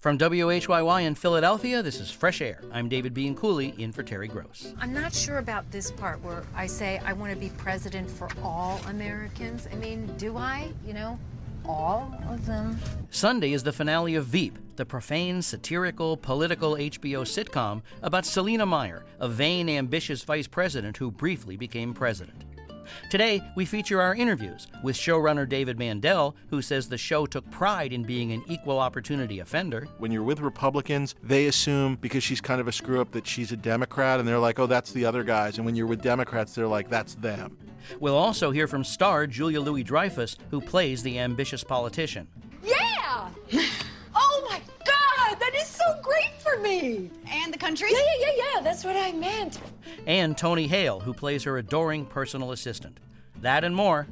From WHYY in Philadelphia, this is Fresh Air. I'm David Bean Cooley, in for Terry Gross. I'm not sure about this part where I say I want to be president for all Americans. I mean, do I? You know, all of them? Sunday is the finale of Veep, the profane, satirical, political HBO sitcom about Selina Meyer, a vain, ambitious vice president who briefly became president. Today, we feature our interviews with showrunner David Mandel, who says the show took pride in being an equal opportunity offender. When you're with Republicans, they assume because she's kind of a screw-up that she's a Democrat, and they're like, oh, that's the other guys. And when you're with Democrats, they're like, that's them. We'll also hear from star Julia Louis-Dreyfus, who plays the ambitious politician. Yeah! Oh, my God! That is so great for me! And the country? Yeah, that's what I meant. And Tony Hale, who plays her adoring personal assistant. That and more.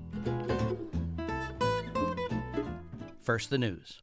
First, the news.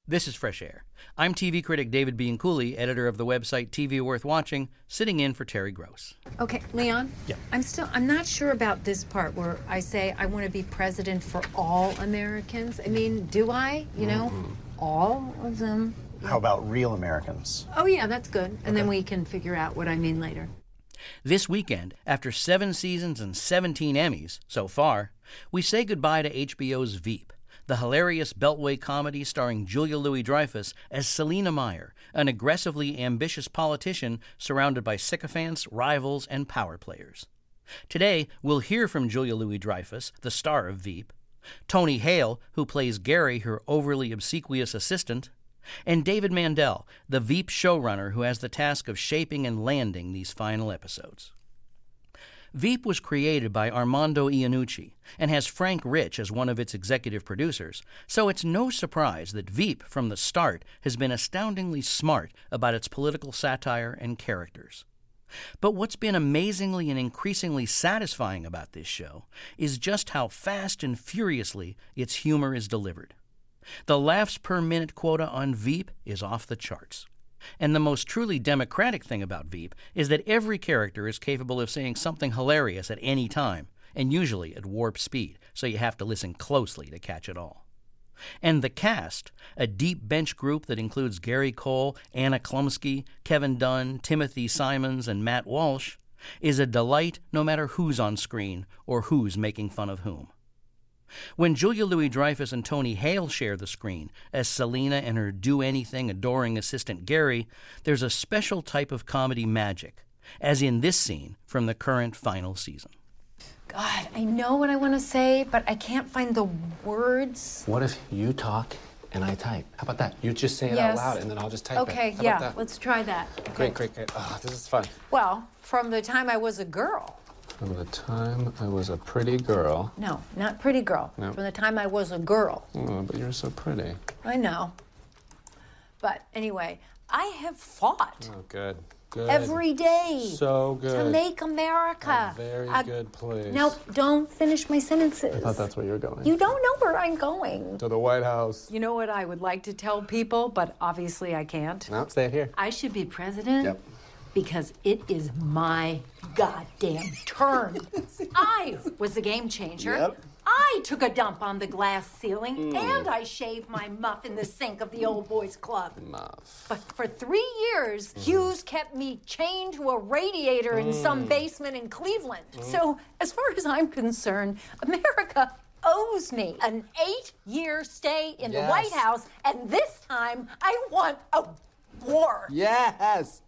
This is Fresh Air. I'm TV critic David Bianculli, editor of the website TV Worth Watching, sitting in for Terry Gross. Okay, Leon? Yeah. I'm not sure about this part where I say I want to be president for all Americans. I mean, do I? You know, all of them. How about real Americans? Oh, yeah, that's good. And then we can figure out what I mean later. This weekend, after 7 seasons and 17 Emmys so far, we say goodbye to HBO's Veep, the hilarious Beltway comedy starring Julia Louis-Dreyfus as Selina Meyer, an aggressively ambitious politician surrounded by sycophants, rivals, and power players. Today, we'll hear from Julia Louis-Dreyfus, the star of Veep, Tony Hale, who plays Gary, her overly obsequious assistant, and David Mandel, the Veep showrunner who has the task of shaping and landing these final episodes. Veep was created by Armando Iannucci and has Frank Rich as one of its executive producers, so it's no surprise that Veep, from the start, has been astoundingly smart about its political satire and characters. But what's been amazingly and increasingly satisfying about this show is just how fast and furiously its humor is delivered. The laughs per minute quota on Veep is off the charts. And the most truly democratic thing about Veep is that every character is capable of saying something hilarious at any time, and usually at warp speed, so you have to listen closely to catch it all. And the cast, a deep bench group that includes Gary Cole, Anna Klumsky, Kevin Dunn, Timothy Simons, and Matt Walsh, is a delight no matter who's on screen or who's making fun of whom. When Julia Louis-Dreyfus and Tony Hale share the screen as Selina and her do-anything adoring assistant Gary, there's a special type of comedy magic, as in this scene from the current final season. God, I know what I want to say, but I can't find the words. What if you talk and I type? How about that? You just say it out loud and then I'll just type it. Okay, How yeah, about that? let's try that. Okay. Great. Oh, this is fun. Well, from the time I was a girl. From the time I was a pretty girl. No, not pretty girl. No. From the time I was a girl. Oh, but you're so pretty. I know. But anyway, I have fought Oh, good. every day So good. to make America. A very good place. No, don't finish my sentences. I thought that's where you were going. You don't know where I'm going. To the White House. You know what I would like to tell people, but obviously I can't? No, stay here. I should be president. Yep. Because it is my goddamn turn. I was the game changer. Yep. I took a dump on the glass ceiling, and I shaved my muff in the sink of the old boys club. Muff. But for 3 years, Hughes kept me chained to a radiator in some basement in Cleveland. So as far as I'm concerned, America owes me an 8-year stay in the White House, and this time I want a war. Yes!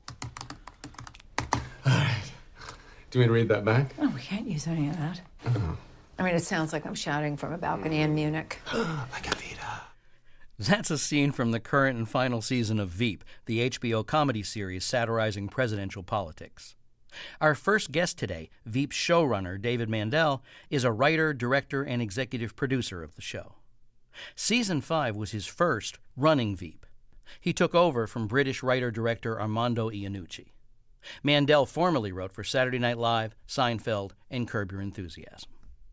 All right. Do you want me to read that back? Oh, we can't use any of that. I mean, it sounds like I'm shouting from a balcony in Munich. Like a Vita. That's a scene from the current and final season of Veep, the HBO comedy series satirizing presidential politics. Our first guest today, Veep's showrunner David Mandel, is a writer, director, and executive producer of the show. Season 5 was his first running Veep. He took over from British writer-director Armando Iannucci. Mandel formerly wrote for Saturday Night Live, Seinfeld, and Curb Your Enthusiasm.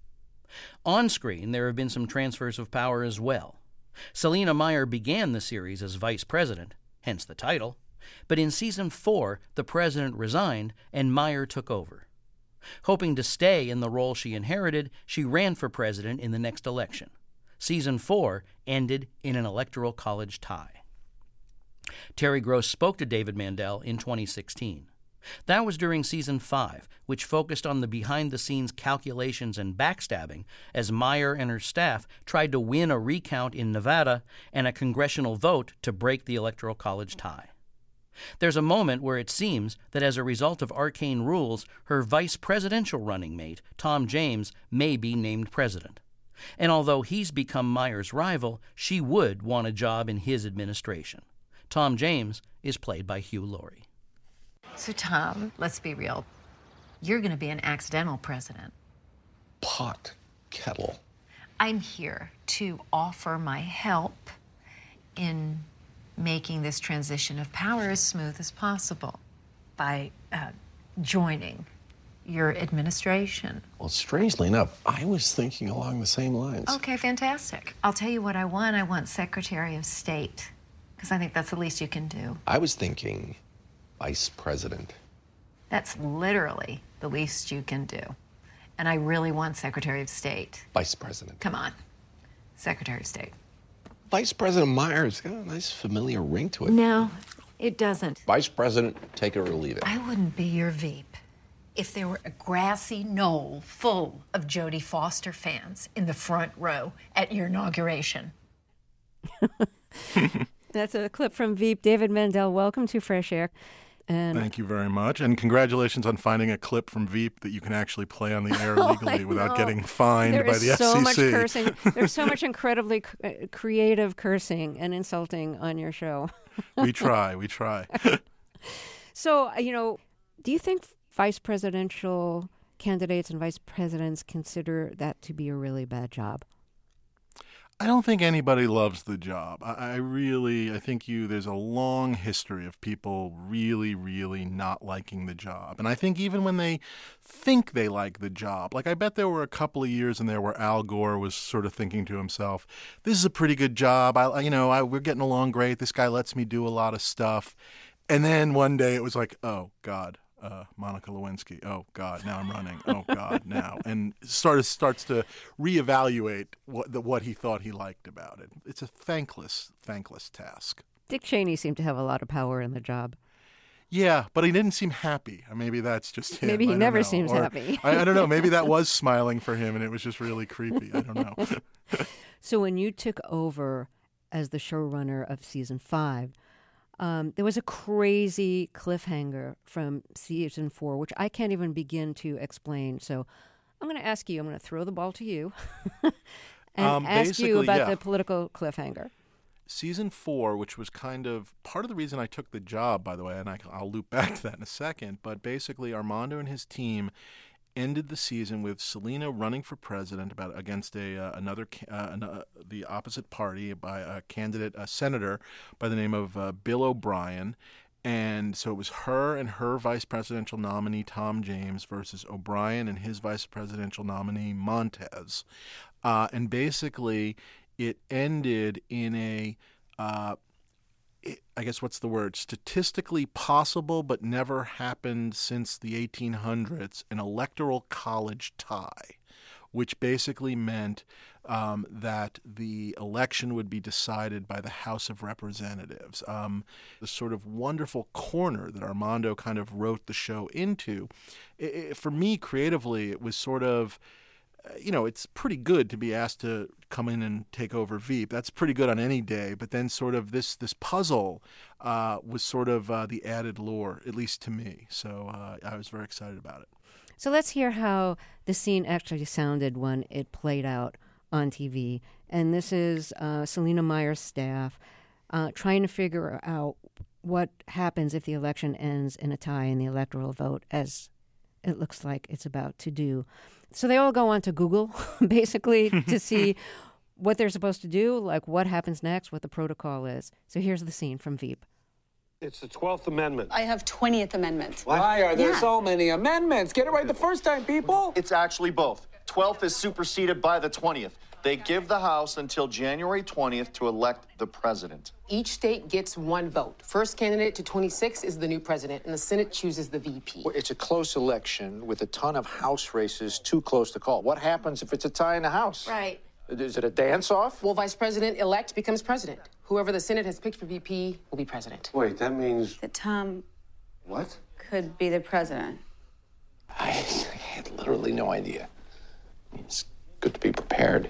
On screen, there have been some transfers of power as well. Selina Meyer began the series as vice president, hence the title, but in Season 4, the president resigned and Meyer took over. Hoping to stay in the role she inherited, she ran for president in the next election. Season 4 ended in an electoral college tie. Terry Gross spoke to David Mandel in 2016. That was during Season 5, which focused on the behind-the-scenes calculations and backstabbing as Meyer and her staff tried to win a recount in Nevada and a congressional vote to break the Electoral College tie. There's a moment where it seems that as a result of arcane rules, her vice presidential running mate, Tom James, may be named president. And although he's become Meyer's rival, she would want a job in his administration. Tom James is played by Hugh Laurie. So, Tom, let's be real. You're going to be an accidental president. Pot kettle. I'm here to offer my help in making this transition of power as smooth as possible by joining your administration. Well, strangely enough, I was thinking along the same lines. Okay, fantastic. I'll tell you what I want. I want Secretary of State. because I think that's the least you can do. I was thinking vice president. That's literally the least you can do. And I really want Secretary of State. Vice president. Come on, Secretary of State. Vice President Myers got a nice familiar ring to it. No, it doesn't. Vice president, take it or leave it. I wouldn't be your Veep if there were a grassy knoll full of Jodie Foster fans in the front row at your inauguration. That's a clip from Veep. David Mandel, welcome to Fresh Air. And thank you very much. And congratulations on finding a clip from Veep that you can actually play on the air legally without getting fined by the FCC. There's so much cursing. There's so much incredibly creative cursing and insulting on your show. We try. So, do you think vice presidential candidates and vice presidents consider that to be a really bad job? I don't think anybody loves the job. I think there's a long history of people really, really not liking the job. And I think even when they think they like the job, like I bet there were a couple of years in there where Al Gore was sort of thinking to himself, this is a pretty good job. We're getting along great. This guy lets me do a lot of stuff. And then one day it was like, oh, God. Monica Lewinsky. Oh God, now I'm running. Oh God, now, and starts to reevaluate what he thought he liked about it. It's a thankless task. Dick Cheney seemed to have a lot of power in the job. Yeah, but he didn't seem happy. Maybe that's just him. Maybe he never seems happy. I don't know. Maybe that was smiling for him, and it was just really creepy. I don't know. So when you took over as the showrunner of season 5. There was a crazy cliffhanger from season 4, which I can't even begin to explain. So I'm going to ask you, I'm going to throw the ball to you and ask you about the political cliffhanger. Season 4, which was kind of part of the reason I took the job, by the way, and I'll loop back to that in a second, but basically Armando and his team ended the season with Selena running for president against the opposite party by a candidate, a senator by the name of Bill O'Brien. And so it was her and her vice presidential nominee, Tom James, versus O'Brien and his vice presidential nominee, Montez. And basically it ended in a I guess what's the word? Statistically possible, but never happened since the 1800s, an electoral college tie, which basically meant that the election would be decided by the House of Representatives. The sort of wonderful corner that Armando kind of wrote the show into, for me creatively, it was sort of, it's pretty good to be asked to come in and take over Veep. That's pretty good on any day. But then sort of this puzzle was sort of the added lure, at least to me. So I was very excited about it. So let's hear how the scene actually sounded when it played out on TV. And this is Selina Meyer's staff trying to figure out what happens if the election ends in a tie in the electoral vote, as it looks like it's about to do. So they all go on to Google, basically, to see what they're supposed to do, like what happens next, what the protocol is. So here's the scene from Veep. It's the 12th Amendment. I have 20th Amendment. Why are there so many amendments? Get it right the first time, people. It's actually both. 12th is superseded by the 20th. They give the House until January 20th to elect the president. Each state gets one vote. First candidate to 26 is the new president, and the Senate chooses the VP. Well, it's a close election with a ton of House races too close to call. What happens if it's a tie in the House? Right. Is it a dance-off? Well, Vice President-elect becomes president. Whoever the Senate has picked for VP will be president. Wait, that means... That Tom... What? ...could be the president. I had literally no idea. It's good to be prepared.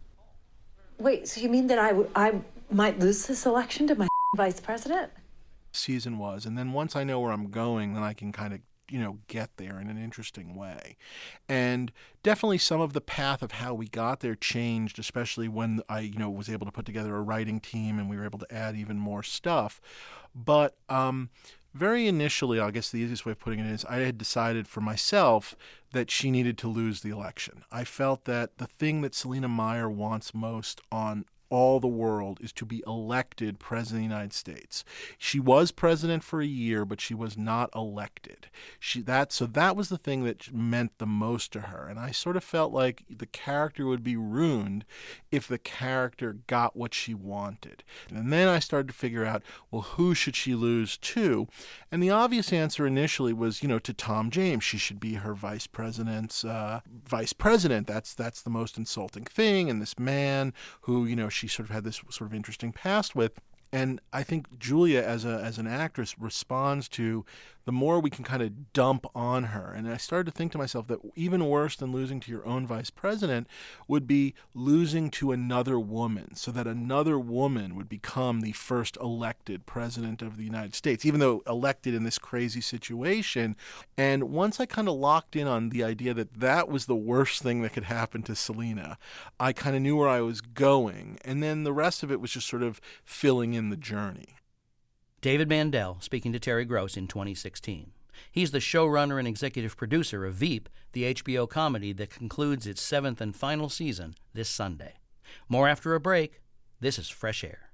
Wait, so you mean that I might lose this election to my vice president? Season was, and then once I know where I'm going, then I can kind of, get there in an interesting way. And definitely some of the path of how we got there changed, especially when I, was able to put together a writing team and we were able to add even more stuff. But very initially, I guess the easiest way of putting it is I had decided for myself that she needed to lose the election. I felt that the thing that Selina Meyer wants most on all the world is to be elected president of the United States. She was president for a year, but she was not elected. So that was the thing that meant the most to her. And I sort of felt like the character would be ruined if the character got what she wanted. And then I started to figure out, well, who should she lose to? And the obvious answer initially was, to Tom James. She should be her vice president's vice president. That's the most insulting thing. And this man who, she sort of had this sort of interesting past with. And I think Julia, as an actress, responds to the more we can kind of dump on her. And I started to think to myself that even worse than losing to your own vice president would be losing to another woman, so that another woman would become the first elected president of the United States, even though elected in this crazy situation. And once I kind of locked in on the idea that that was the worst thing that could happen to Selena, I kind of knew where I was going. And then the rest of it was just sort of filling in the journey. David Mandel speaking to Terry Gross in 2016. He's the showrunner and executive producer of Veep, the HBO comedy that concludes its 7th and final season this Sunday. More after a break. This is Fresh Air.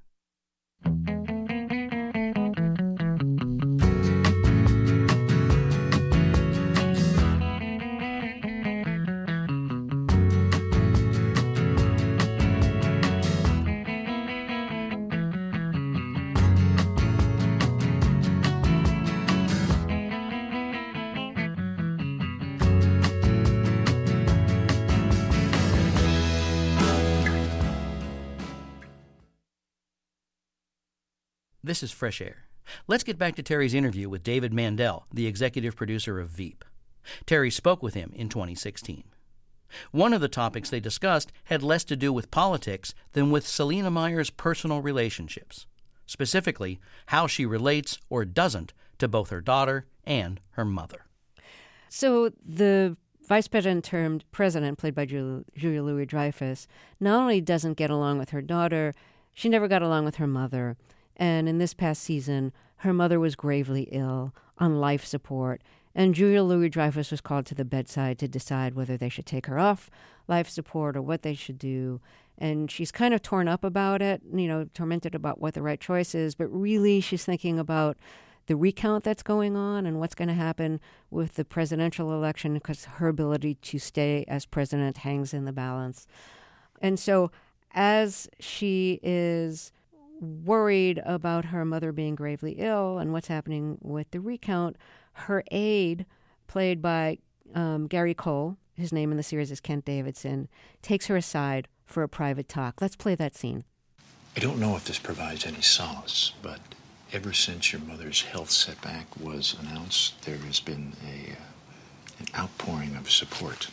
This is Fresh Air. Let's get back to Terry's interview with David Mandel, the executive producer of Veep. Terry spoke with him in 2016. One of the topics they discussed had less to do with politics than with Selina Meyer's personal relationships, specifically how she relates or doesn't to both her daughter and her mother. So the vice president termed president, played by Julia Louis-Dreyfus, not only doesn't get along with her daughter, she never got along with her mother. And in this past season, her mother was gravely ill, on life support, and Julia Louis-Dreyfus was called to the bedside to decide whether they should take her off life support or what they should do. And she's kind of torn up about it, tormented about what the right choice is, but really she's thinking about the recount that's going on and what's going to happen with the presidential election, because her ability to stay as president hangs in the balance. And so as she is worried about her mother being gravely ill and what's happening with the recount, her aide, played by Gary Cole, his name in the series is Kent Davidson, takes her aside for a private talk. Let's play that scene. I don't know if this provides any solace, but ever since your mother's health setback was announced, there has been an outpouring of support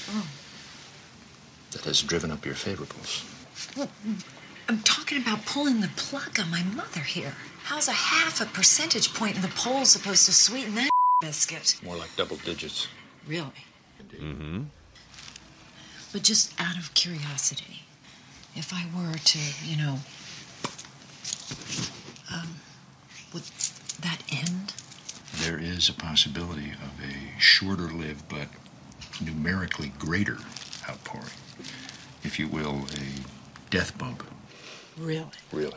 that has driven up your favorables. Well, I'm talking about pulling the plug on my mother here. How's a 0.5 percentage point in the poll supposed to sweeten that biscuit? More like double digits. Really? Mm-hmm. But just out of curiosity, if I were to, would that end? There is a possibility of a shorter-lived but numerically greater outpouring. If you will, a death bump. Really? Really.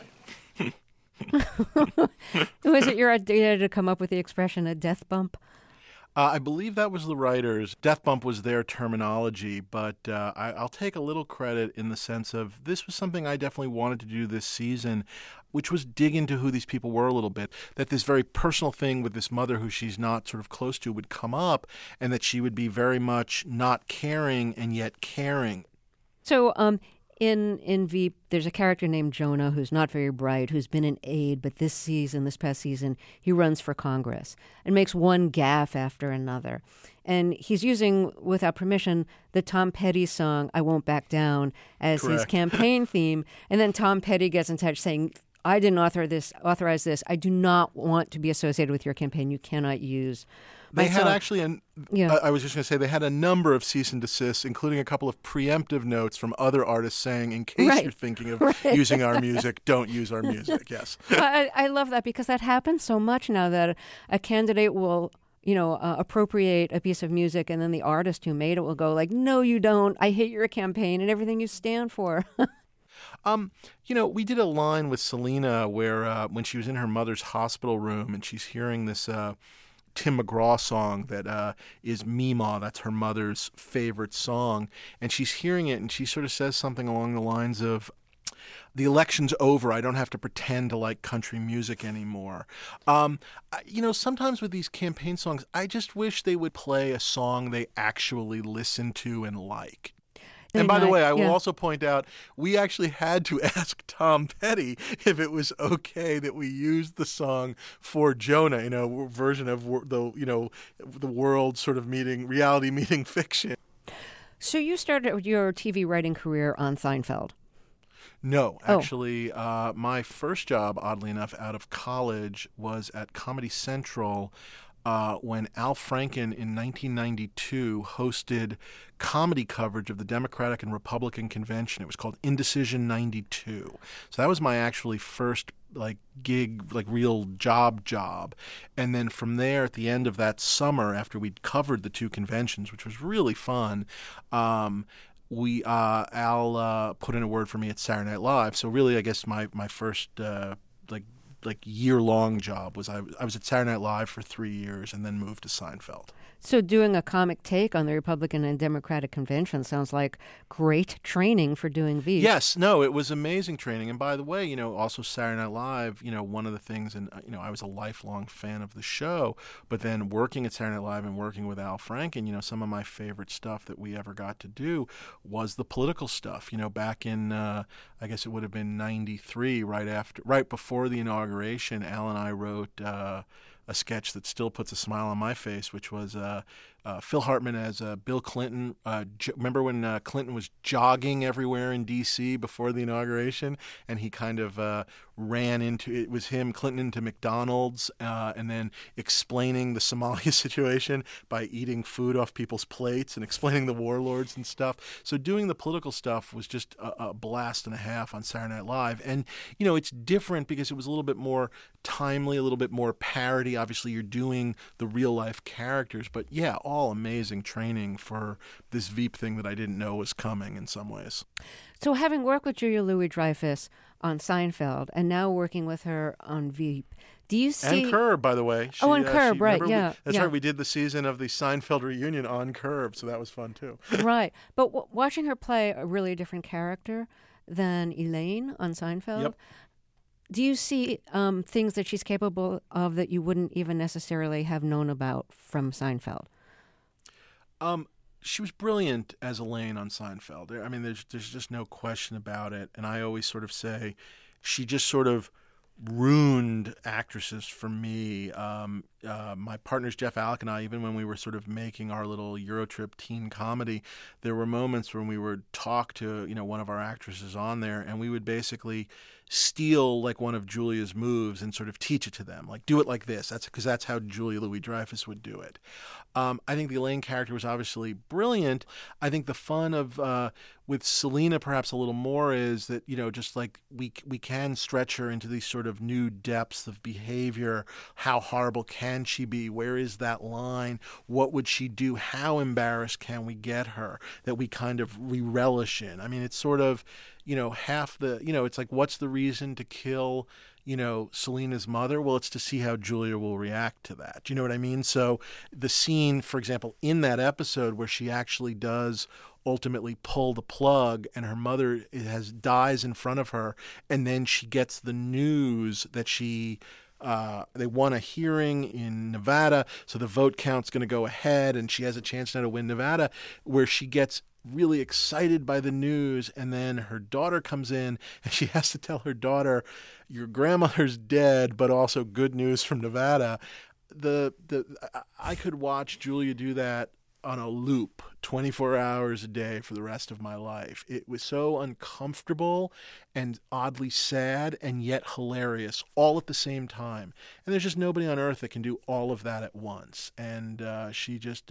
Was it your idea to come up with the expression, a death bump? I believe that was the writers. Death bump was their terminology, but I'll take a little credit in the sense of this was something I definitely wanted to do this season, which was dig into who these people were a little bit, that this very personal thing with this mother who she's not sort of close to would come up, and that she would be very much not caring and yet caring. So, In Veep, there's a character named Jonah who's not very bright, who's been an aide, but this past season, he runs for Congress and makes one gaffe after another. And he's using, without permission, the Tom Petty song, I Won't Back Down, as his campaign theme. And then Tom Petty gets in touch saying, I didn't authorize this. I do not want to be associated with your campaign. You cannot use They had actually, I was just going to say, they had a number of cease and desists, including a couple of preemptive notes from other artists saying, in case you're thinking of using our music, don't use our music. Yes. I love that because that happens so much now that a candidate will, appropriate a piece of music and then the artist who made it will go like, no, you don't. I hate your campaign and everything you stand for. We did a line with Selena where when she was in her mother's hospital room and she's hearing this Tim McGraw song that is Meemaw. That's her mother's favorite song. And she's hearing it and she sort of says something along the lines of, the election's over. I don't have to pretend to like country music anymore. Sometimes with these campaign songs, I just wish they would play a song they actually listen to and like. And by the way, I will also point out, we actually had to ask Tom Petty if it was okay that we used the song for Jonah, version of the world sort of reality meeting fiction. So you started your TV writing career on Seinfeld. No, actually, my first job, oddly enough, out of college was at Comedy Central when Al Franken in 1992 hosted comedy coverage of the Democratic and Republican convention. It was called Indecision 92. So that was my actually first gig, real job. And then from there, at the end of that summer, after we'd covered the two conventions, which was really fun, Al put in a word for me at Saturday Night Live. So really, I guess my first year-long job was I was at Saturday Night Live for 3 years and then moved to Seinfeld. So doing a comic take on the Republican and Democratic convention sounds like great training for doing Veep. Yes, no, it was amazing training. And by the way, also Saturday Night Live, one of the things, and I was a lifelong fan of the show, but then working at Saturday Night Live and working with Al Franken, some of my favorite stuff that we ever got to do was the political stuff. Back in, I guess it would have been 93, right before the inauguration, Al and I wrote a sketch that still puts a smile on my face, which was Phil Hartman as Bill Clinton. Remember when Clinton was jogging everywhere in D.C. before the inauguration, and he kind of ran into, it was him, Clinton, into McDonald's, and then explaining the Somalia situation by eating food off people's plates and explaining the warlords and stuff. So doing the political stuff was just a blast and a half on Saturday Night Live. And, it's different because it was a little bit more timely, a little bit more parody. Obviously, you're doing the real-life characters, but yeah, all amazing training for this Veep thing that I didn't know was coming in some ways. So having worked with Julia Louis-Dreyfus on Seinfeld and now working with her on Veep, do you see... And Curb, by the way. On Curb, right, yeah. That's right, we did the season of the Seinfeld reunion on Curb, so that was fun too. Right, but watching her play a really different character than Elaine on Seinfeld... Yep. Do you see things that she's capable of that you wouldn't even necessarily have known about from Seinfeld? She was brilliant as Elaine on Seinfeld. I mean, there's just no question about it. And I always sort of say she just sort of ruined actresses for me. My partners Jeff Alec and I, even when we were sort of making our little Eurotrip teen comedy, there were moments when we would talk to one of our actresses on there, and we would basically steal one of Julia's moves and sort of teach it to them, do it like this. That's how Julia Louis-Dreyfus would do it. I think the Elaine character was obviously brilliant. I think the fun of with Selena perhaps a little more is that just we can stretch her into these sort of new depths of behavior. How horrible can she be? Where is that line? What would she do? How embarrassed can we get her that we relish in? I mean, it's sort of half the it's like, what's the reason to kill Selena's mother? Well, it's to see how Julia will react to that. Do you know what I mean? So the scene, for example, in that episode where she actually does ultimately pull the plug and her mother dies in front of her, and then she gets the news that they won a hearing in Nevada, so the vote count's going to go ahead and she has a chance now to win Nevada, where she gets really excited by the news, and then her daughter comes in and she has to tell her daughter, your grandmother's dead, but also good news from Nevada. I could watch Julia do that on a loop 24 hours a day for the rest of my life. It was so uncomfortable and oddly sad and yet hilarious all at the same time. And there's just nobody on earth that can do all of that at once. And she just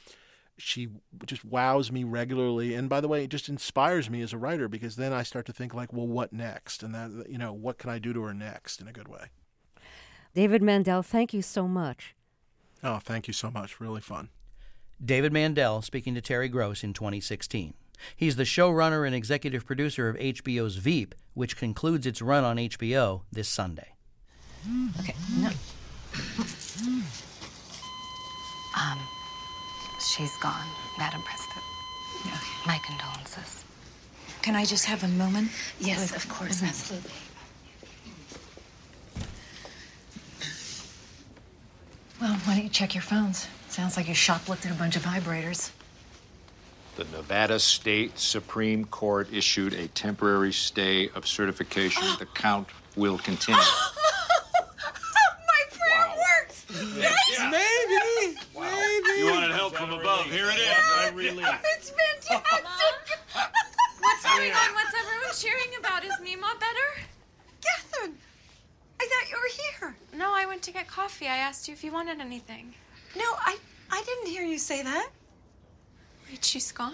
wows me regularly. And by the way, it just inspires me as a writer, because then I start to think well, what next? And that, what can I do to her next in a good way? David Mandel, thank you so much. Oh, thank you so much. Really fun. David Mandel speaking to Terry Gross in 2016. He's the showrunner and executive producer of HBO's Veep, which concludes its run on HBO this Sunday. Okay, no. She's gone, Madam President. Okay. My condolences. Can I just have a moment? Yes, of course, absolutely. Well, why don't you check your phones? Sounds like you shoplifted a bunch of vibrators. The Nevada State Supreme Court issued a temporary stay of certification. The count will continue. My prayer works! Yes. Yeah. Maybe. Wow. Maybe. You wanted help from above. Here it is. I really. It's fantastic! What's going on? What's everyone cheering about? Is Mima better? Catherine! I thought you were here. No, I went to get coffee. I asked you if you wanted anything. No, I didn't hear you say that. Wait, she's gone?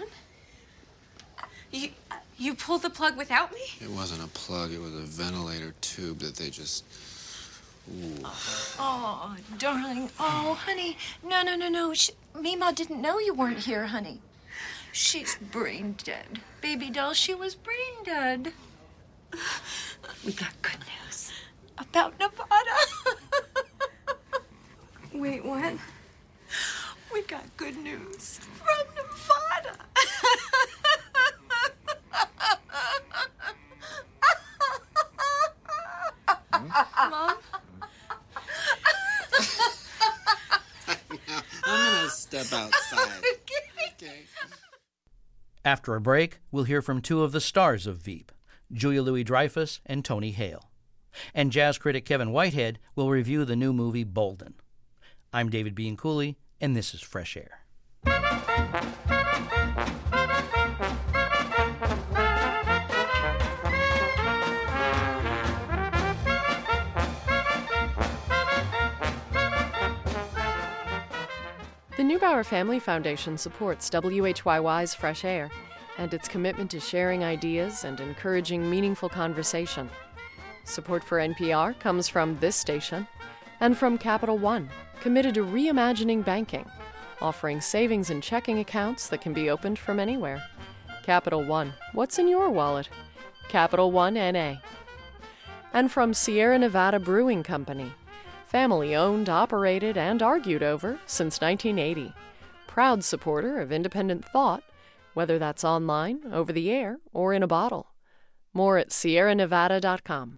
You pulled the plug without me? It wasn't a plug, it was a ventilator tube that they just... Ooh. Oh, darling. Oh, honey. No. Mima didn't know you weren't here, honey. She's brain dead. Baby doll, she was brain dead. We got good news about Nevada. Wait, what? We got good news from Nevada. Mom? I'm gonna step outside. Okay. After a break, we'll hear from two of the stars of Veep, Julia Louis-Dreyfus and Tony Hale. And jazz critic Kevin Whitehead will review the new movie Bolden. I'm David Bianculli, and this is Fresh Air. The Neubauer Family Foundation supports WHYY's Fresh Air and its commitment to sharing ideas and encouraging meaningful conversation. Support for NPR comes from this station and from Capital One, committed to reimagining banking, offering savings and checking accounts that can be opened from anywhere. Capital One, what's in your wallet? Capital One NA. And from Sierra Nevada Brewing Company, family-owned, operated, and argued over since 1980. Proud supporter of independent thought, whether that's online, over the air, or in a bottle. More at sierranevada.com.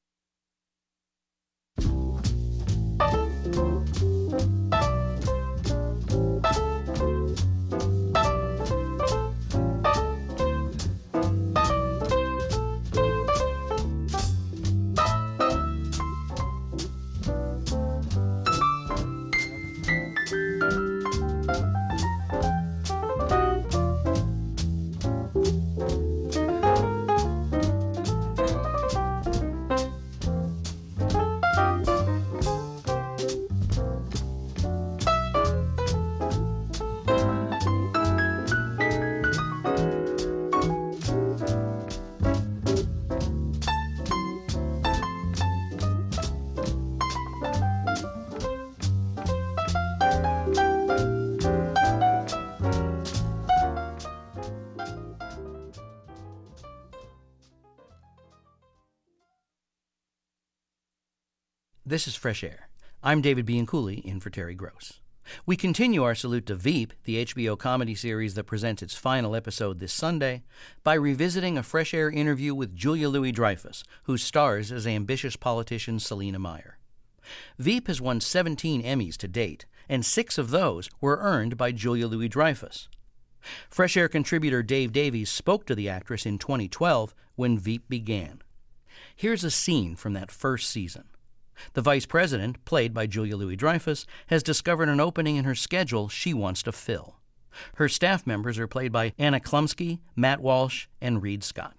This is Fresh Air. I'm David Bianculli, in for Terry Gross. We continue our salute to Veep, the HBO comedy series that presents its final episode this Sunday, by revisiting a Fresh Air interview with Julia Louis-Dreyfus, who stars as ambitious politician Selina Meyer. Veep has won 17 Emmys to date, and 6 of those were earned by Julia Louis-Dreyfus. Fresh Air contributor Dave Davies spoke to the actress in 2012 when Veep began. Here's a scene from that first season. The vice president, played by Julia Louis-Dreyfus, has discovered an opening in her schedule she wants to fill. Her staff members are played by Anna Klumsky, Matt Walsh, and Reed Scott.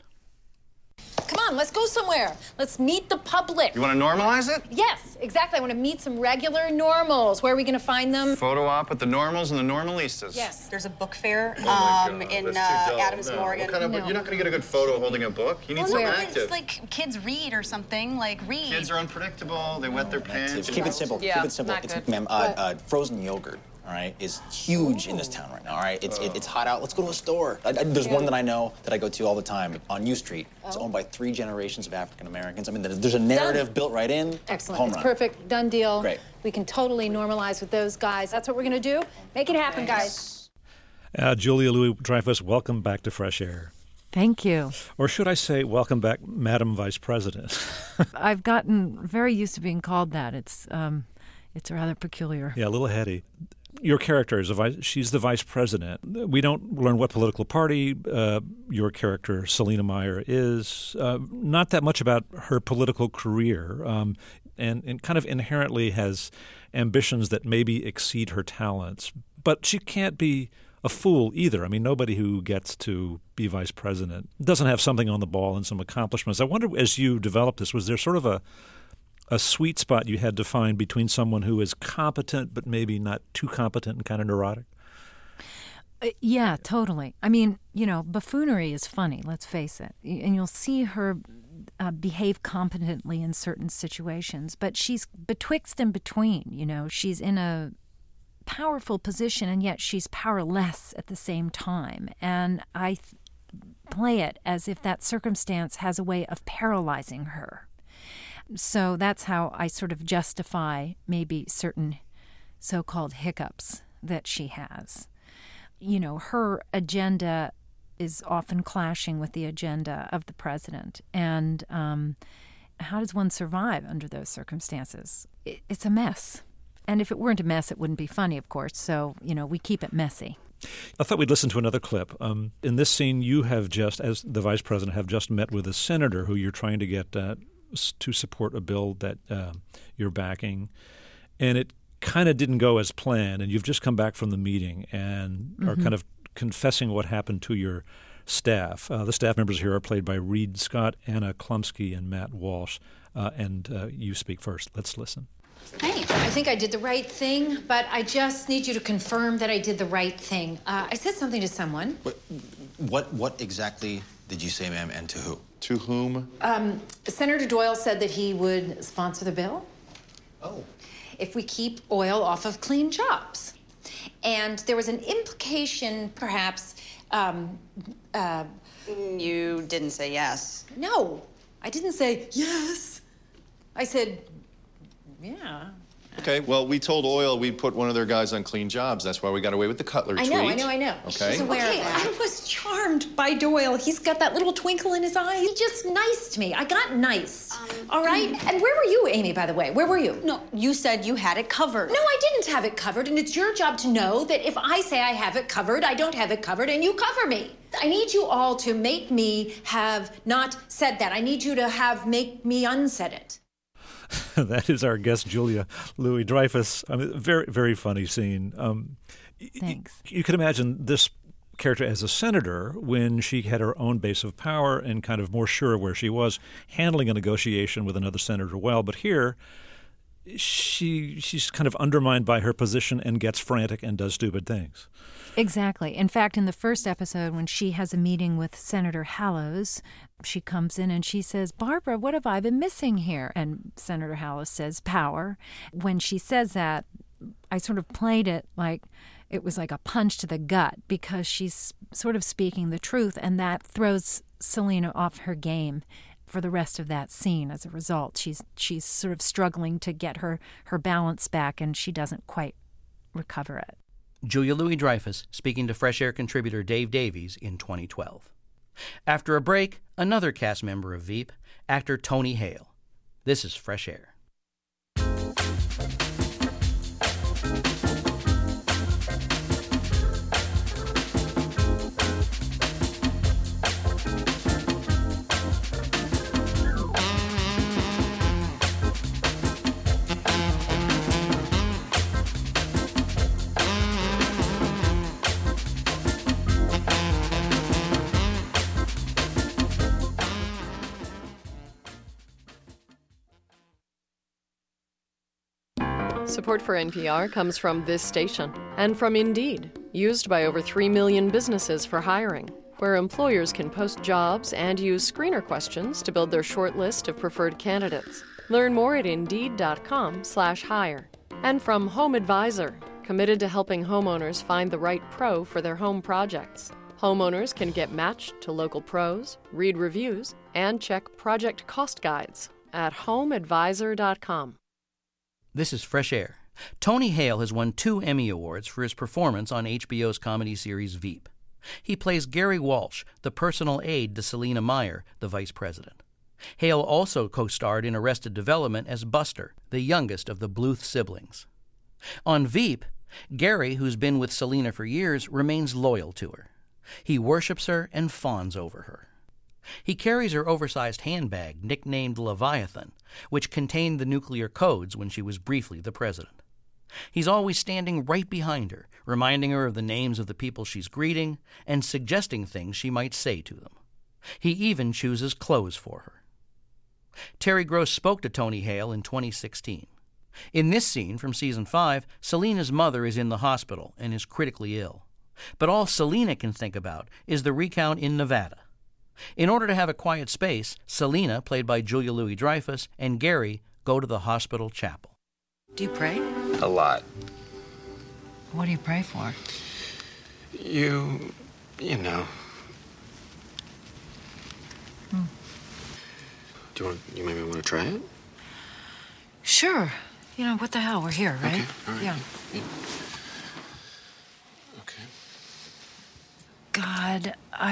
Come on, let's go somewhere. Let's meet the public. You want to normalize it? Yes, exactly. I want to meet some regular normals. Where are we going to find them? Photo op with the normals and the normalistas. Yes. There's a book fair Oh my God, in that's too dull. Adams No. Morgan. What kind of, You're not going to get a good photo holding a book. You need Well, something no, active. it's like kids read or something. Like read. Kids are unpredictable. They wet their pants. Keep it simple. Yeah, Keep it simple. not It's, good. ma'am, frozen yogurt. all right, is huge in this town right now, all right? It's hot out. Let's go to a store. There's one that I know that I go to all the time on U Street. It's owned by 3 generations of African Americans. I mean, there's a narrative built right in. Excellent. Home It's run. perfect. Done deal. Great. We can totally normalize with those guys. That's what we're going to do. Make it happen, guys. Julia Louis-Dreyfus, welcome back to Fresh Air. Thank you. Or should I say, welcome back, Madam Vice President. I've gotten very used to being called that. It's rather peculiar. Yeah, a little heady. Your character is she's the vice president. We don't learn what political party your character, Selina Meyer, is. Not that much about her political career, and kind of inherently has ambitions that maybe exceed her talents. But she can't be a fool either. I mean, nobody who gets to be vice president doesn't have something on the ball and some accomplishments. I wonder, as you developed this, was there sort of a sweet spot you had to find between someone who is competent but maybe not too competent and kind of neurotic? Yeah, totally. I mean, buffoonery is funny, let's face it. And you'll see her behave competently in certain situations, but she's betwixt and between, She's in a powerful position and yet she's powerless at the same time. And I play it as if that circumstance has a way of paralyzing her. So that's how I sort of justify maybe certain so-called hiccups that she has. Her agenda is often clashing with the agenda of the president. And how does one survive under those circumstances? It's a mess. And if it weren't a mess, it wouldn't be funny, of course. So, we keep it messy. I thought we'd listen to another clip. In this scene, you have just, as the vice president, have just met with a senator who you're trying to get to support a bill that you're backing. And it kind of didn't go as planned. And you've just come back from the meeting and are kind of confessing what happened to your staff. The staff members here are played by Reed Scott, Anna Klumsky, and Matt Walsh. And you speak first. Let's listen. Hey, I think I did the right thing, but I just need you to confirm that I did the right thing. I said something to someone. What exactly did you say, ma'am, and to who? To whom? Senator Doyle said that he would sponsor the bill. Oh. If we keep oil off of clean jobs. And there was an implication, perhaps, You didn't say yes. No, I didn't say yes. I said, yeah. Okay, well, we told Oil we'd put one of their guys on clean jobs. That's why we got away with the Cutler tweet. I know. Okay? She's aware of that. I was charmed by Doyle. He's got that little twinkle in his eye. He just niced me. I got nice. All right? And where were you, Amy, by the way? Where were you? No, you said you had it covered. No, I didn't have it covered, and it's your job to know that if I say I have it covered, I don't have it covered, and you cover me. I need you all to make me have not said that. I need you to make me unsaid it. That is our guest, Julia Louis-Dreyfus. I mean, very, very funny scene. Thanks. You could imagine this character as a senator when she had her own base of power and kind of more sure of where she was, handling a negotiation with another senator well. But here, she's kind of undermined by her position and gets frantic and does stupid things. Exactly. In fact, in the first episode, when she has a meeting with Senator Hallows, she comes in and she says, Barbara, what have I been missing here? And Senator Hallows says, power. When she says that, I sort of played it like it was like a punch to the gut because she's sort of speaking the truth, and that throws Selina off her game for the rest of that scene. As a result, she's sort of struggling to get her balance back, and she doesn't quite recover it. Julia Louis-Dreyfus speaking to Fresh Air contributor Dave Davies in 2012. After a break, another cast member of Veep, actor Tony Hale. This is Fresh Air. Support for NPR comes from this station and from Indeed, used by over 3 million businesses for hiring, where employers can post jobs and use screener questions to build their short list of preferred candidates. Learn more at Indeed.com/hire. And from Home Advisor, committed to helping homeowners find the right pro for their home projects. Homeowners can get matched to local pros, read reviews, and check project cost guides at homeadvisor.com. This is Fresh Air. Tony Hale has won 2 Emmy Awards for his performance on HBO's comedy series Veep. He plays Gary Walsh, the personal aide to Selina Meyer, the vice president. Hale also co-starred in Arrested Development as Buster, the youngest of the Bluth siblings. On Veep, Gary, who's been with Selina for years, remains loyal to her. He worships her and fawns over her. He carries her oversized handbag, nicknamed Leviathan, which contained the nuclear codes when she was briefly the president. He's always standing right behind her, reminding her of the names of the people she's greeting and suggesting things she might say to them. He even chooses clothes for her. Terry Gross spoke to Tony Hale in 2016. In this scene from Season 5, Selina's mother is in the hospital and is critically ill. But all Selina can think about is the recount in Nevada. In order to have a quiet space, Selina, played by Julia Louis-Dreyfus, and Gary go to the hospital chapel. Do you pray? A lot. What do you pray for? You know. You maybe want to try it? Sure. You know, what the hell? We're here, right? Okay, all right. Yeah. Okay. God,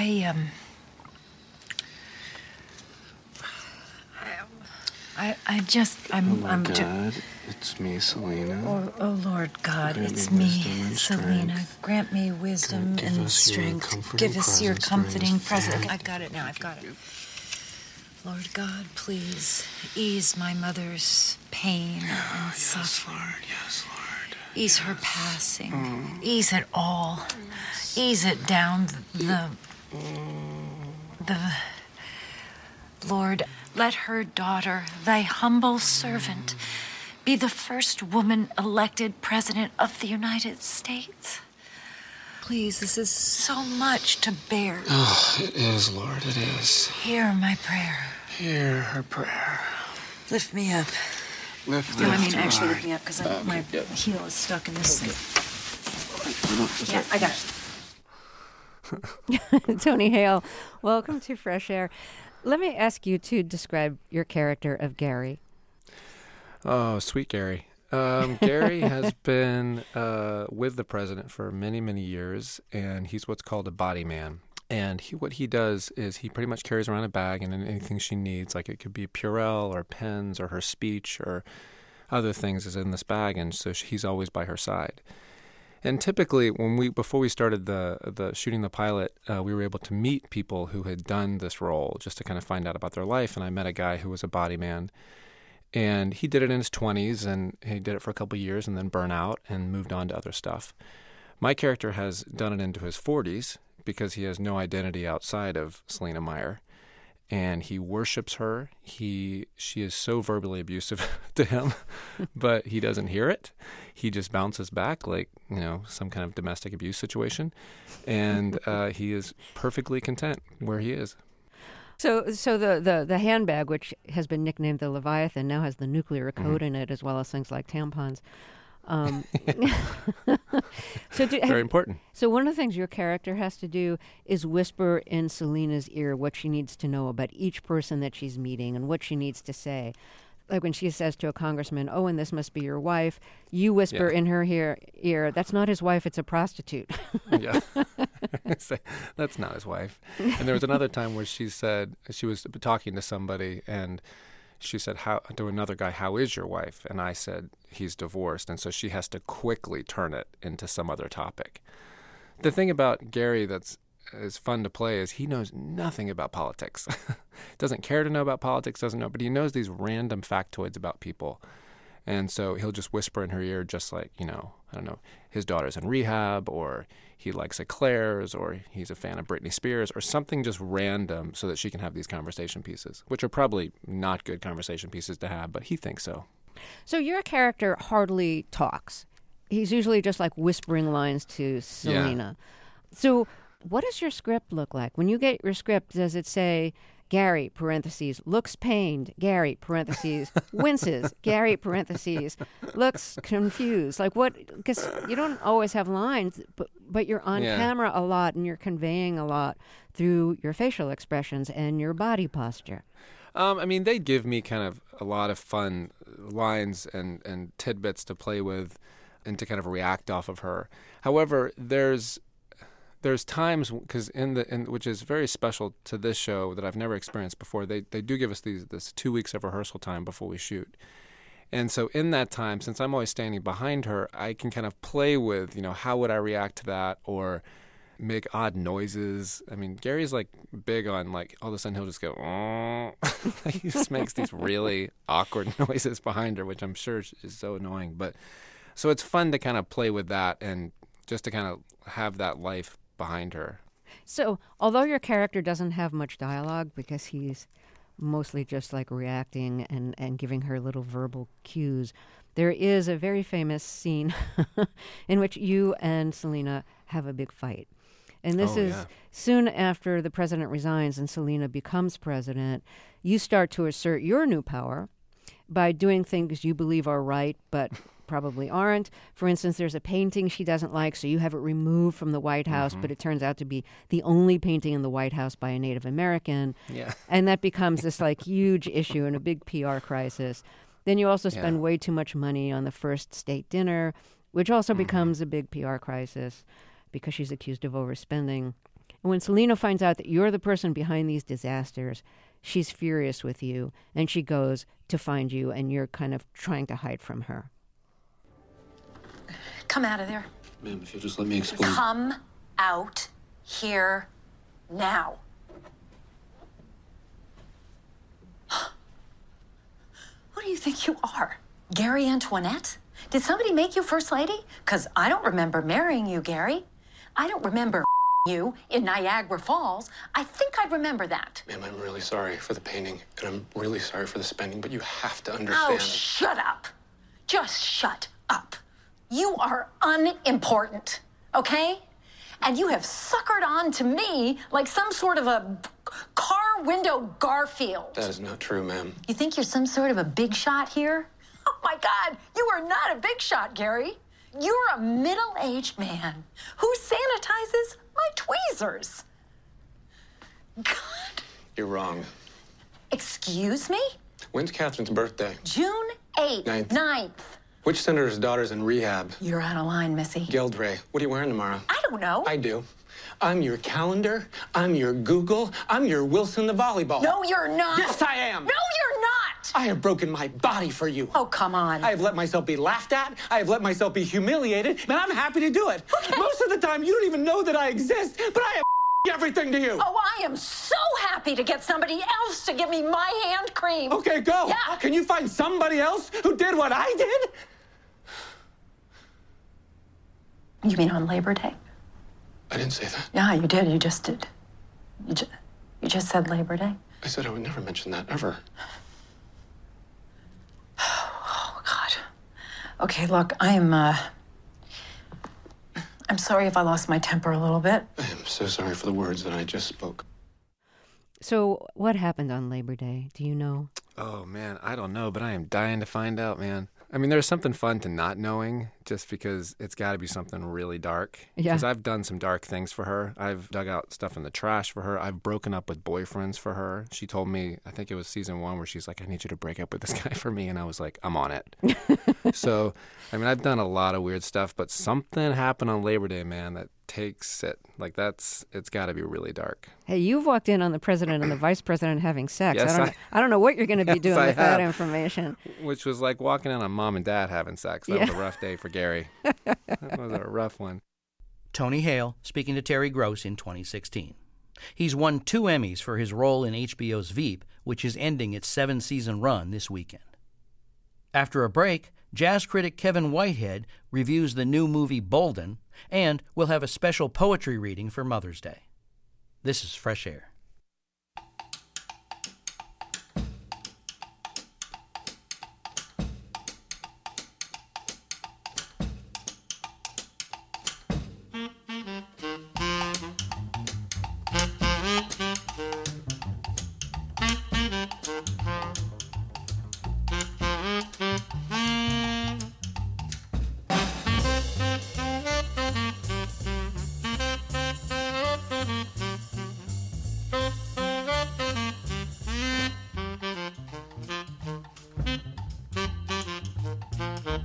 I'm God, it's me, Selina. Oh, Lord God, Grant it's me me, wisdom and Selina. strength. Grant me wisdom Give and us your strength. comforting Give us your presence during comforting this presence. time. I've got it now. I've got it. Lord God, please ease my mother's pain and suffering. Yes, Lord. Ease her passing. Ease it all. Ease it down the Lord, let her daughter, thy humble servant, be the first woman elected president of the United States. Please, this is so much to bear. Oh, it is, Lord, it is. Hear my prayer. Hear her prayer. Lift me up. Lift Actually lift me up because my heel is stuck in this thing. Yeah, I got it. Tony Hale, welcome to Fresh Air. Let me ask you to describe your character of Gary. Oh, sweet Gary. Gary has been with the president for many, many years, and he's what's called a body man. And what he does is he pretty much carries around a bag and anything she needs, like it could be Purell or pens or her speech or other things is in this bag, and so he's always by her side. And typically, before we started the shooting the pilot, we were able to meet people who had done this role just to kind of find out about their life. And I met a guy who was a body man, and he did it in his 20s, and he did it for a couple of years and then burned out and moved on to other stuff. My character has done it into his 40s because he has no identity outside of Selina Meyer, and he worships her. She is so verbally abusive to him, but he doesn't hear it. He just bounces back like, some kind of domestic abuse situation, and he is perfectly content where he is. So the handbag, which has been nicknamed the Leviathan, now has the nuclear code in it, as well as things like tampons. Very important. So one of the things your character has to do is whisper in Selina's ear what she needs to know about each person that she's meeting and what she needs to say. Like when she says to a congressman, "Oh, and this must be your wife," you whisper in her ear, "That's not his wife, it's a prostitute." Yeah. That's not his wife. And there was another time where she said, she was talking to somebody, and she said to another guy, "How is your wife?" And I said, "He's divorced." And so she has to quickly turn it into some other topic. The thing about Gary that's fun to play is he knows nothing about politics. Doesn't care to know about politics, doesn't know, but he knows these random factoids about people. And so he'll just whisper in her ear, just like, I don't know, his daughter's in rehab, or he likes eclairs, or he's a fan of Britney Spears, or something just random so that she can have these conversation pieces, which are probably not good conversation pieces to have, but he thinks so. So your character hardly talks. He's usually just like whispering lines to Selina. Yeah. So what does your script look like? When you get your script, does it say, Gary, parentheses, looks pained. Gary, parentheses, winces. Gary, parentheses, looks confused. Like what? Because you don't always have lines, but you're on camera a lot and you're conveying a lot through your facial expressions and your body posture. I mean, they give me kind of a lot of fun lines and tidbits to play with and to kind of react off of her. However, there's times, because which is very special to this show that I've never experienced before, they do give us this 2 weeks of rehearsal time before we shoot. And so in that time, since I'm always standing behind her, I can kind of play with, how would I react to that, or make odd noises. I mean, Gary's like big on like all of a sudden he'll just go, oh. He just makes these really awkward noises behind her, which I'm sure is so annoying. But so it's fun to kind of play with that and just to kind of have that life behind her. So, although your character doesn't have much dialogue because he's mostly just like reacting and giving her little verbal cues, there is a very famous scene in which you and Selena have a big fight. And this is soon after the president resigns and Selena becomes president. You start to assert your new power by doing things you believe are right, but probably aren't. For instance, there's a painting she doesn't like, so you have it removed from the White House, but it turns out to be the only painting in the White House by a Native American. Yeah. And that becomes this like huge issue and a big PR crisis. Then you also spend way too much money on the first state dinner, which also becomes a big PR crisis because she's accused of overspending. And when Selena finds out that you're the person behind these disasters, she's furious with you, and she goes to find you, and you're kind of trying to hide from her. Come out of there. Ma'am, if you'll just let me explain. Come out here now. Who do you think you are? Gary Antoinette? Did somebody make you First Lady? Because I don't remember marrying you, Gary. I don't remember you in Niagara Falls. I think I'd remember that. Ma'am, I'm really sorry for the painting, and I'm really sorry for the spending, but you have to understand. Oh, shut up. Just shut up. You are unimportant, okay? And you have suckered on to me like some sort of a car window Garfield. That is not true, ma'am. You think you're some sort of a big shot here? Oh, my God, you are not a big shot, Gary. You're a middle-aged man who sanitizes my tweezers. God. You're wrong. Excuse me? When's Catherine's birthday? June 8th. 9th. Which senator's daughter's in rehab? You're out of line, Missy. Geldray. What are you wearing tomorrow? I don't know. I do. I'm your calendar. I'm your Google. I'm your Wilson the volleyball. No, you're not. Yes, I am. No, you're not. I have broken my body for you. Oh, come on. I have let myself be laughed at. I have let myself be humiliated, and I'm happy to do it. Okay. Most of the time, you don't even know that I exist, but I am everything to you. Oh, I am so happy to get somebody else to give me my hand cream. Okay, go. Yeah. Can you find somebody else who did what I did? You mean on Labor Day? I didn't say that. Yeah, you did. You just did. You just said Labor Day. I said I would never mention that, ever. Oh, God. Okay, look, I'm sorry if I lost my temper a little bit. I am so sorry for the words that I just spoke. So what happened on Labor Day? Do you know? Oh, man, I don't know, but I am dying to find out, man. I mean, there's something fun to not knowing just because it's got to be something really dark. Yeah. Because I've done some dark things for her. I've dug out stuff in the trash for her. I've broken up with boyfriends for her. She told me, I think it was season 1, where she's like, I need you to break up with this guy for me. And I was like, I'm on it. So, I mean, I've done a lot of weird stuff, but something happened on Labor Day, man, that takes it. Like, it's got to be really dark. Hey, you've walked in on the president and the vice president having sex. Yes, I don't know what you're going to be yes, doing I with have. that information. Which was like walking in on mom and dad having sex. That was a rough day for Gary. That was a rough one. Tony Hale speaking to Terry Gross in 2016. He's won 2 Emmys for his role in HBO's Veep, which is ending its 7-season run this weekend. After a break, jazz critic Kevin Whitehead reviews the new movie Bolden, and we'll have a special poetry reading for Mother's Day. This is Fresh Air.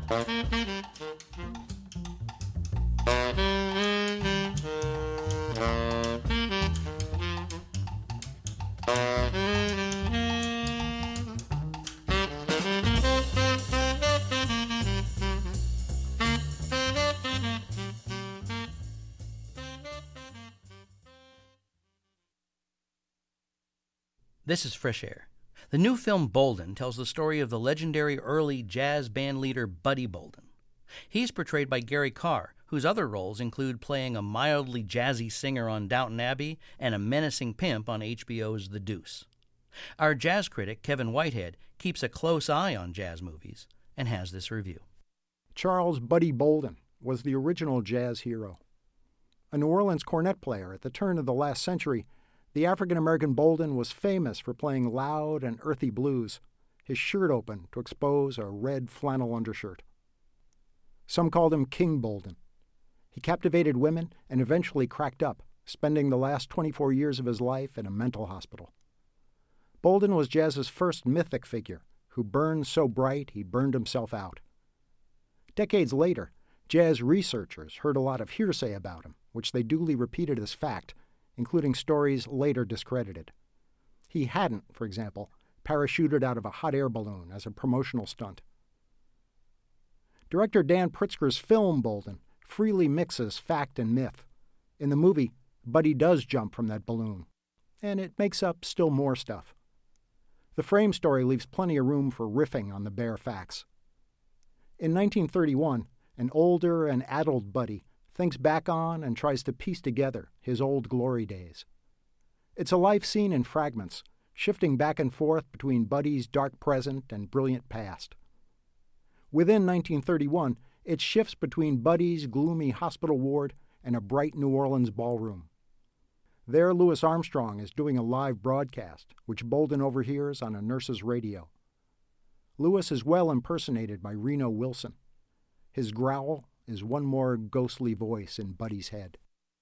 This is Fresh Air. The new film Bolden tells the story of the legendary early jazz band leader Buddy Bolden. He's portrayed by Gary Carr, whose other roles include playing a mildly jazzy singer on Downton Abbey and a menacing pimp on HBO's The Deuce. Our jazz critic, Kevin Whitehead, keeps a close eye on jazz movies and has this review. Charles Buddy Bolden was the original jazz hero. A New Orleans cornet player at the turn of the last century, the African-American Bolden was famous for playing loud and earthy blues, his shirt open to expose a red flannel undershirt. Some called him King Bolden. He captivated women and eventually cracked up, spending the last 24 years of his life in a mental hospital. Bolden was jazz's first mythic figure, who burned so bright he burned himself out. Decades later, jazz researchers heard a lot of hearsay about him, which they duly repeated as fact, including stories later discredited. He hadn't, for example, parachuted out of a hot air balloon as a promotional stunt. Director Dan Pritzker's film Bolden freely mixes fact and myth. In the movie, Buddy does jump from that balloon, and it makes up still more stuff. The frame story leaves plenty of room for riffing on the bare facts. In 1931, an older and addled Buddy thinks back on and tries to piece together his old glory days. It's a life seen in fragments, shifting back and forth between Buddy's dark present and brilliant past. Within 1931, it shifts between Buddy's gloomy hospital ward and a bright New Orleans ballroom. There, Louis Armstrong is doing a live broadcast, which Bolden overhears on a nurse's radio. Louis is well impersonated by Reno Wilson. His growl is one more ghostly voice in Buddy's head.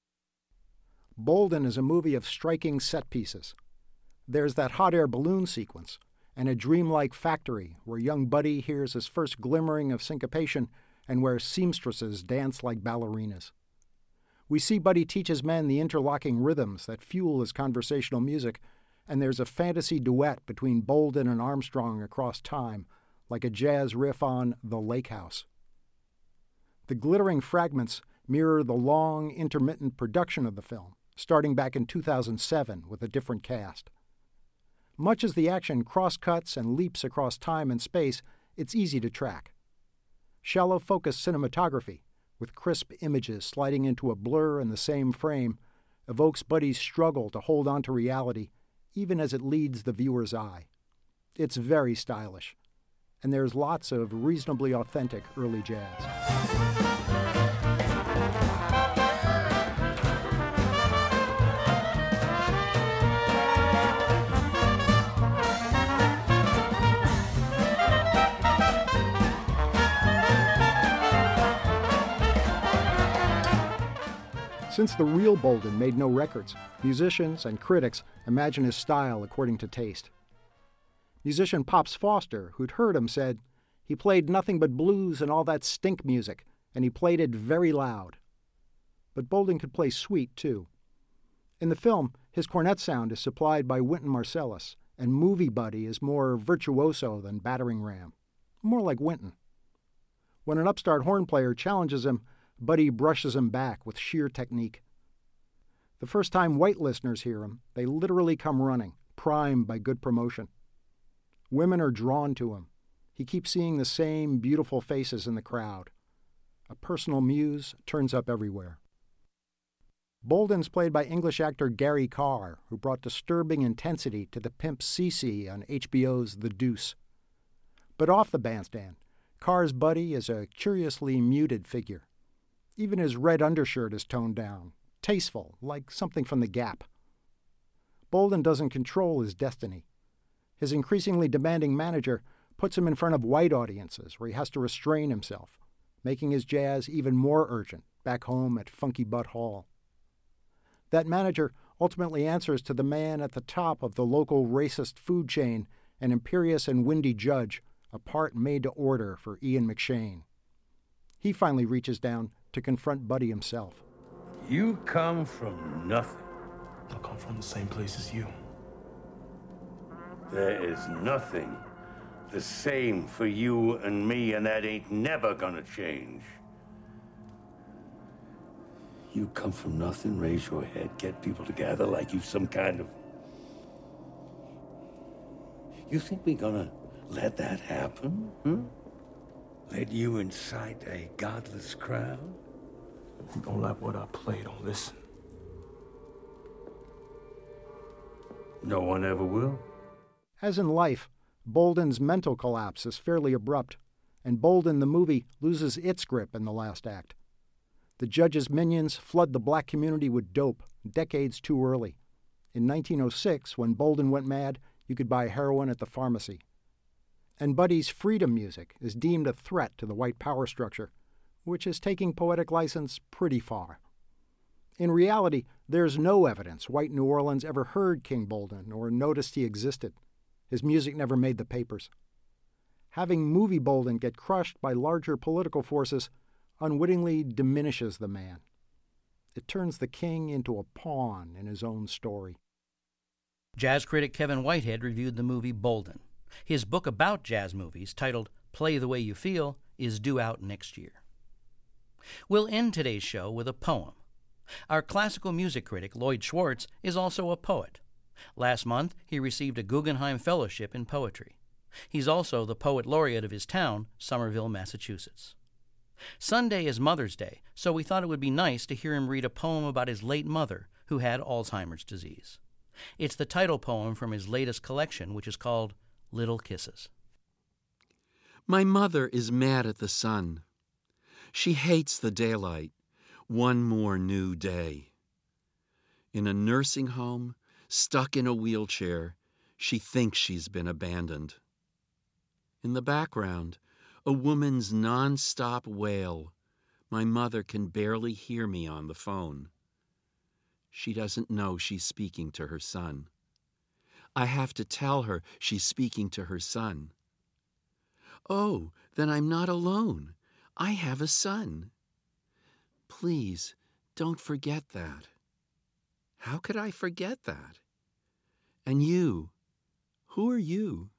Bolden is a movie of striking set pieces. There's that hot air balloon sequence, and a dreamlike factory where young Buddy hears his first glimmering of syncopation and where seamstresses dance like ballerinas. We see Buddy teach his men the interlocking rhythms that fuel his conversational music, and there's a fantasy duet between Bolden and Armstrong across time, like a jazz riff on The Lake House. The glittering fragments mirror the long, intermittent production of the film, starting back in 2007 with a different cast. Much as the action cross-cuts and leaps across time and space, it's easy to track. Shallow-focus cinematography, with crisp images sliding into a blur in the same frame, evokes Buddy's struggle to hold on to reality, even as it leads the viewer's eye. It's very stylish, and there's lots of reasonably authentic early jazz. Since the real Bolden made no records, musicians and critics imagine his style according to taste. Musician Pops Foster, who'd heard him, said, "He played nothing but blues and all that stink music, and he played it very loud." But Bolden could play sweet, too. In the film, his cornet sound is supplied by Wynton Marsalis, and Movie Buddy is more virtuoso than battering ram, more like Wynton. When an upstart horn player challenges him, Buddy brushes him back with sheer technique. The first time white listeners hear him, they literally come running, primed by good promotion. Women are drawn to him. He keeps seeing the same beautiful faces in the crowd. A personal muse turns up everywhere. Bolden's played by English actor Gary Carr, who brought disturbing intensity to the pimp Cece on HBO's The Deuce. But off the bandstand, Carr's Buddy is a curiously muted figure. Even his red undershirt is toned down, tasteful, like something from The Gap. Bolden doesn't control his destiny. His increasingly demanding manager puts him in front of white audiences where he has to restrain himself, making his jazz even more urgent back home at Funky Butt Hall. That manager ultimately answers to the man at the top of the local racist food chain, an imperious and windy judge, a part made to order for Ian McShane, He finally reaches down to confront Buddy himself. You come from nothing. I come from the same place as you. There is nothing the same for you and me, and that ain't never gonna change. You come from nothing, raise your head, get people together like you some kind of... You think we're gonna let that happen? Let you incite a godless crowd? Don't let what I play, don't listen. No one ever will. As in life, Bolden's mental collapse is fairly abrupt, and Bolden the movie loses its grip in the last act. The judge's minions flood the black community with dope decades too early. In 1906, when Bolden went mad, you could buy heroin at the pharmacy. And Buddy's freedom music is deemed a threat to the white power structure, which is taking poetic license pretty far. In reality, there's no evidence white New Orleans ever heard King Bolden or noticed he existed. His music never made the papers. Having movie Bolden get crushed by larger political forces unwittingly diminishes the man. It turns the king into a pawn in his own story. Jazz critic Kevin Whitehead reviewed the movie Bolden. His book about jazz movies, titled Play the Way You Feel, is due out next year. We'll end today's show with a poem. Our classical music critic, Lloyd Schwartz, is also a poet. Last month, he received a Guggenheim Fellowship in Poetry. He's also the poet laureate of his town, Somerville, Massachusetts. Sunday is Mother's Day, so we thought it would be nice to hear him read a poem about his late mother, who had Alzheimer's disease. It's the title poem from his latest collection, which is called Little Kisses. My mother is mad at the sun. She hates the daylight. One more new day. In a nursing home, stuck in a wheelchair, she thinks she's been abandoned. In the background, a woman's non-stop wail. My mother can barely hear me on the phone. She doesn't know she's speaking to her son. I have to tell her she's speaking to her son. Oh, then I'm not alone. I have a son. Please, don't forget that. How could I forget that? And you, who are you?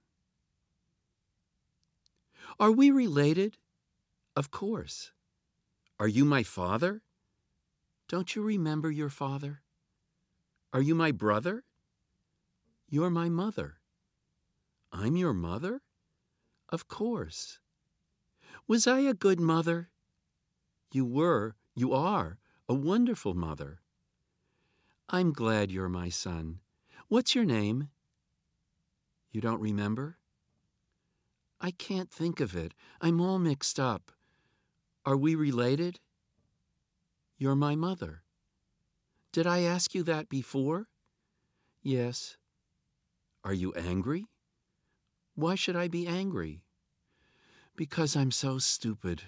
Are we related? Of course. Are you my father? Don't you remember your father? Are you my brother? You're my mother. I'm your mother? Of course. Was I a good mother? You are a wonderful mother. I'm glad you're my son. What's your name? You don't remember? I can't think of it. I'm all mixed up. Are we related? You're my mother. Did I ask you that before? Yes. Are you angry? Why should I be angry? Because I'm so stupid.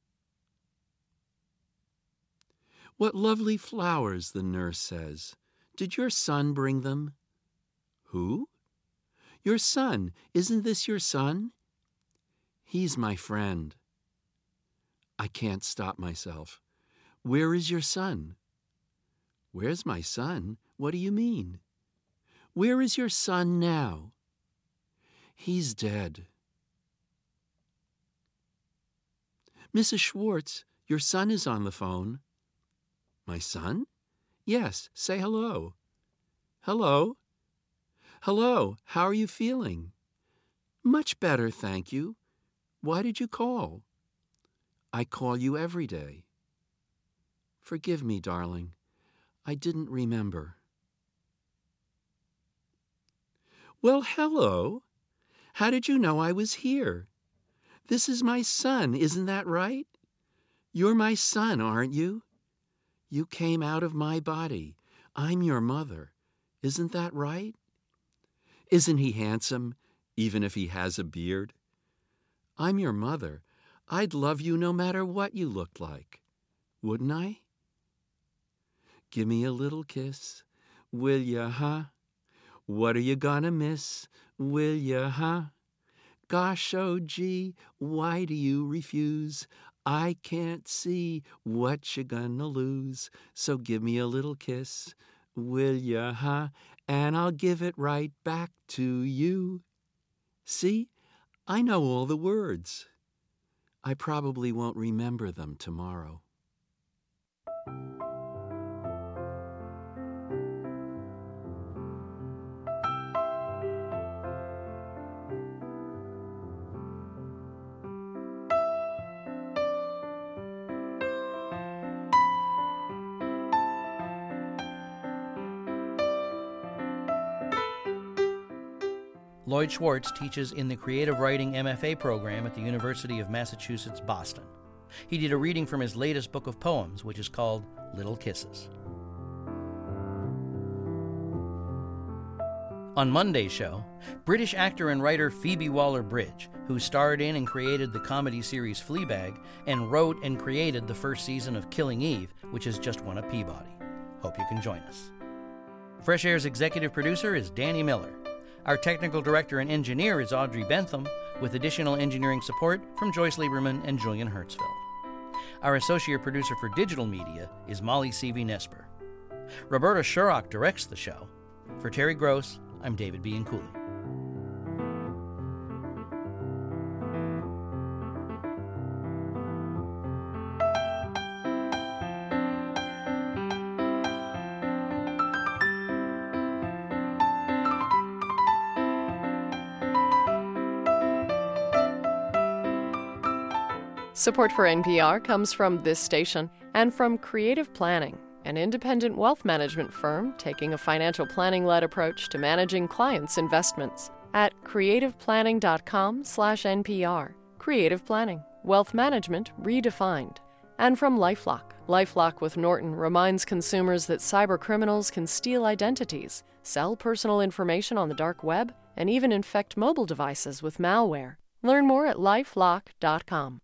What lovely flowers, the nurse says. Did your son bring them? Who? Your son. Isn't this your son? He's my friend. I can't stop myself. Where is your son? Where's my son? What do you mean? Where is your son now? He's dead. Mrs. Schwartz, your son is on the phone. My son? Yes, say hello. Hello? Hello, how are you feeling? Much better, thank you. Why did you call? I call you every day. Forgive me, darling. I didn't remember. Well, hello. How did you know I was here? This is my son, isn't that right? You're my son, aren't you? You came out of my body. I'm your mother. Isn't that right? Isn't he handsome, even if he has a beard? I'm your mother. I'd love you no matter what you looked like. Wouldn't I? Give me a little kiss. Will ya, huh? What are you gonna miss? Will ya, huh? Gosh, oh gee, why do you refuse? I can't see what you're gonna lose. So give me a little kiss, will ya, huh? And I'll give it right back to you. See, I know all the words. I probably won't remember them tomorrow. Lloyd Schwartz teaches in the Creative Writing MFA program at the University of Massachusetts, Boston. He did a reading from his latest book of poems, which is called Little Kisses. On Monday's show, British actor and writer Phoebe Waller-Bridge, who starred in and created the comedy series Fleabag and wrote and created the first season of Killing Eve, which has just won a Peabody. Hope you can join us. Fresh Air's executive producer is Danny Miller. Our technical director and engineer is Audrey Bentham, with additional engineering support from Joyce Lieberman and Julian Hertzfeld. Our associate producer for digital media is Molly Seavey-Nesper. Roberta Shurrock directs the show. For Terry Gross, I'm David Bianculli. Support for NPR comes from this station and from Creative Planning, an independent wealth management firm taking a financial planning-led approach to managing clients' investments at creativeplanning.com/NPR. Creative Planning, wealth management redefined. And from LifeLock. LifeLock with Norton reminds consumers that cyber criminals can steal identities, sell personal information on the dark web, and even infect mobile devices with malware. Learn more at lifelock.com.